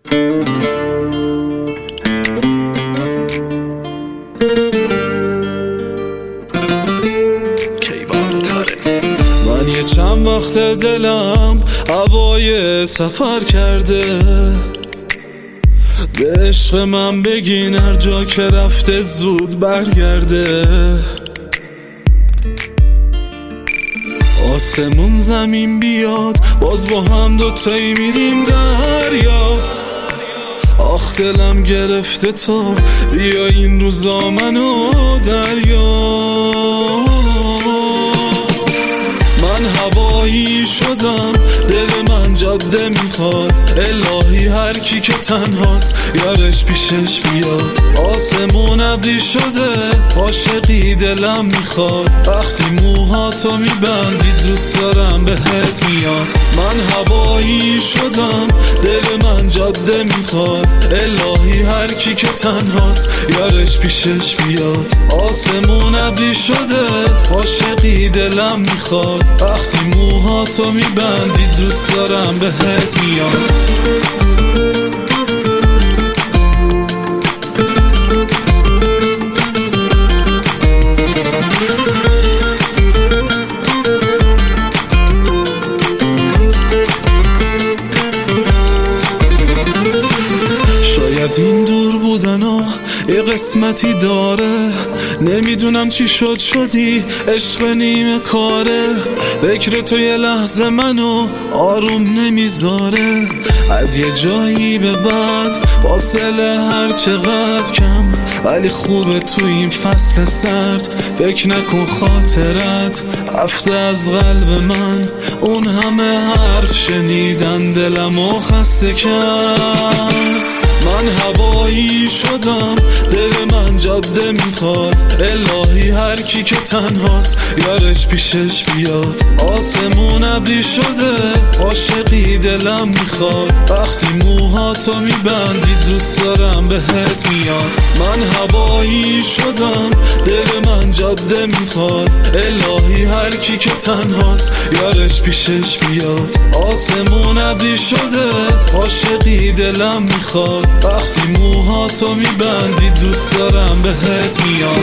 من یه چند وقت دلم هوای سفر کرده، به عشق من بگین هر جا که رفته زود برگرده. آسمون زمین بیاد باز با هم دوتایی میریم دریا. آخ دلم گرفته تو بیا این روزا منو دریا. من هوایی شدم دل من جاده میخواد، الهی هر کی که تنهاست یارش پیشش بیاد. آسمون ابری شده عاشقی دلم میخواد، وقتی موهاتو میبندی دوست دارم بهت میاد. من هوایی شدم دل من جاده میخواد، الهی هر کی که تنهاست یارش پیشش بیاد. آسمون ابری شده عاشقی دلم میخواد، وقتی موهاتو میبندی دوست دارم بهت میاد. شاید این دور بودنا یه قسمتی داره، نمیدونم چی شدی عشق نیمه کاره. فکر تو یه لحظه منو آروم نمیذاره، از یه جایی به بعد فاصله هر چقدر کم، ولی خوبه تو این فصل سرد. فکر نکن خاطرت رفته از قلب من، اون همه حرف شنیدن دلمو خسته کرد. من هوایی شدم دل من جاده میخواد، الهی هر کی که تنهاست یارش پیشش بیاد. آسمون ابری شده عاشقی دلم میخواد، وقتی موهاتو میبندی دوست دارم بهت میاد. من هوایی شدم دل من جاده میخواد، الهی هر کی که تنهاست یارش پیشش بیاد. آسمون ابری شده عاشقی دلم میخواد، وقتی موهاتو میبندی دوست دارم بهت میاد.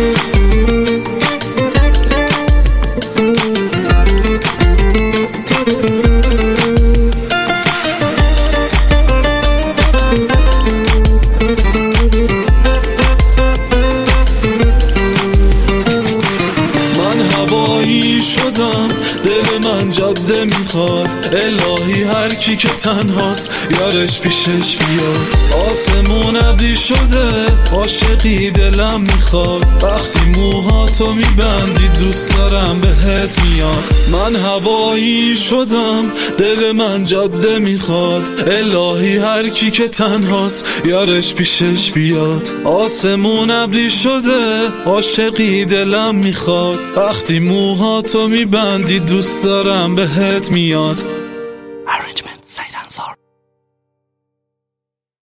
شدم دل من جاده میخواد، الهی هر کی که تنهاست یارش پیشش بیاد. آسمون ابری شده عاشقی دلم میخواد، وقتی موهاتو میبندی دوست دارم بهت میاد. من هوایی شدم دل من جاده میخواد، الهی هر کی که تنهاست یارش پیشش بیاد. آسمون ابری شده عاشقی دلم میخواد، وقتی موهاتو میبندی دوست دارم بهت میاد.